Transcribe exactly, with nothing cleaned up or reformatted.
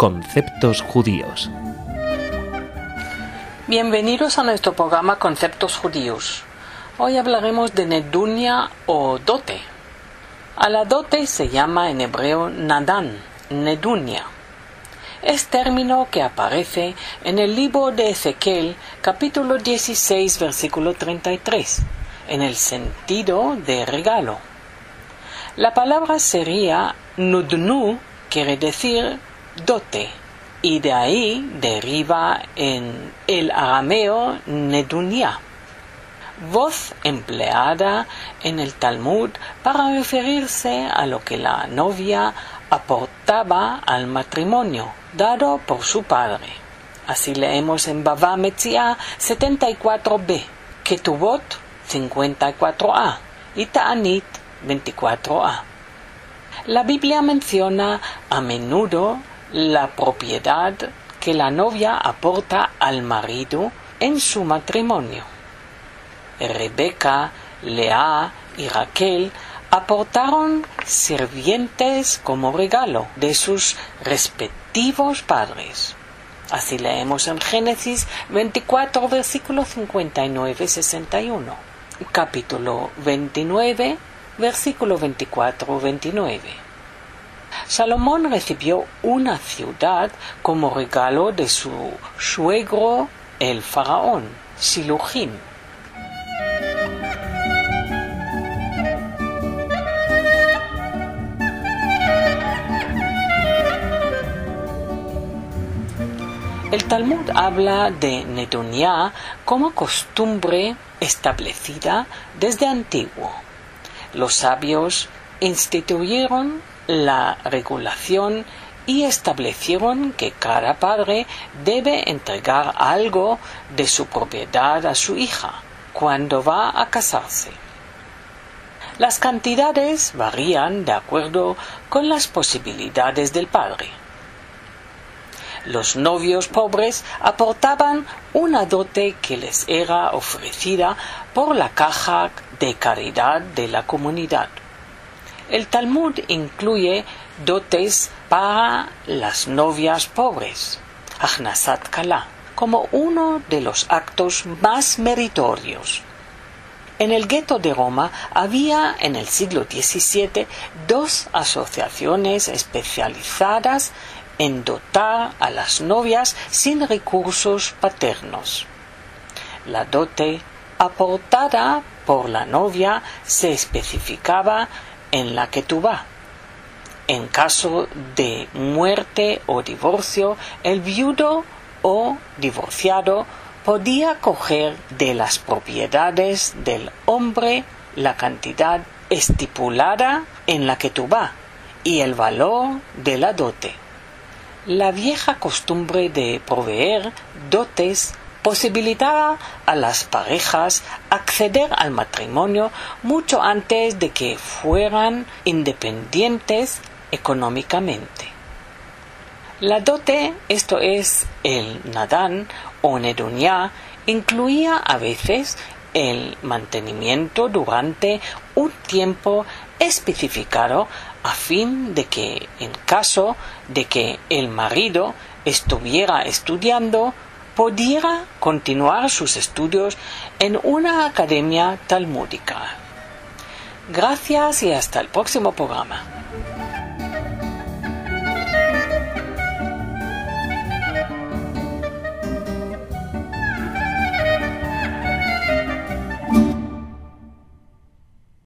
Conceptos judíos. Bienvenidos a nuestro programa Conceptos judíos. Hoy hablaremos de nedunia o dote. A la dote se llama en hebreo nadán, nedunia. Es término que aparece en el libro de Ezequiel, capítulo dieciséis, versículo treinta y tres, en el sentido de regalo. La palabra sería nudnu, quiere decir dote, y de ahí deriva en el arameo nedunia, voz empleada en el Talmud para referirse a lo que la novia aportaba al matrimonio dado por su padre. Así leemos en Bava Metzia setenta y cuatro b, Ketubot cincuenta y cuatro a y Ta'anit veinticuatro a. La Biblia menciona a menudo la propiedad que la novia aporta al marido en su matrimonio. Rebeca, Lea y Raquel aportaron sirvientes como regalo de sus respectivos padres. Así leemos en Génesis veinticuatro, versículos cincuenta y nueve a sesenta y uno, capítulo veintinueve, versículo veinticuatro a veintinueve. Salomón recibió una ciudad como regalo de su suegro el faraón, Siluhim. El Talmud habla de nedunia como costumbre establecida desde antiguo. Los sabios instituyeron la regulación y establecieron que cada padre debe entregar algo de su propiedad a su hija cuando va a casarse. Las cantidades varían de acuerdo con las posibilidades del padre. Los novios pobres aportaban una dote que les era ofrecida por la caja de caridad de la comunidad. El Talmud incluye dotes para las novias pobres, Achnasat Kala, como uno de los actos más meritorios. En el gueto de Roma había en el siglo diecisiete dos asociaciones especializadas en dotar a las novias sin recursos paternos. La dote aportada por la novia se especificaba en la ketubá. En caso de muerte o divorcio, el viudo o divorciado podía coger de las propiedades del hombre la cantidad estipulada en la ketubá y el valor de la dote. La vieja costumbre de proveer dotes posibilitaba a las parejas acceder al matrimonio mucho antes de que fueran independientes económicamente. La dote, esto es el nadán o nedunia, incluía a veces el mantenimiento durante un tiempo especificado a fin de que, en caso de que el marido estuviera estudiando, pudiera continuar sus estudios en una academia talmúdica. Gracias y hasta el próximo programa.